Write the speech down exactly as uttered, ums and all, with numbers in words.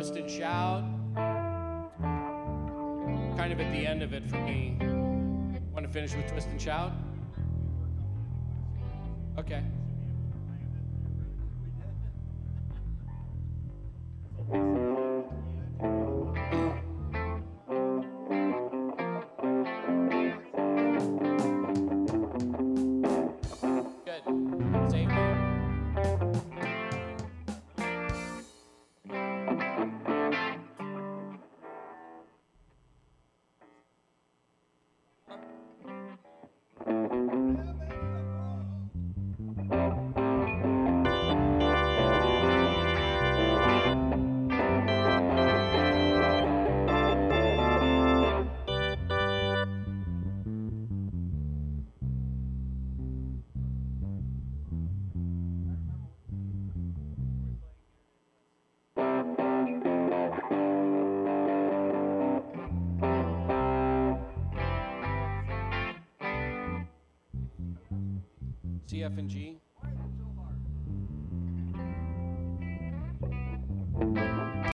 Twist and Shout. Kind of at the end of it for me. Want to finish with Twist and Shout? Okay. Good. Save me. C, F, and G.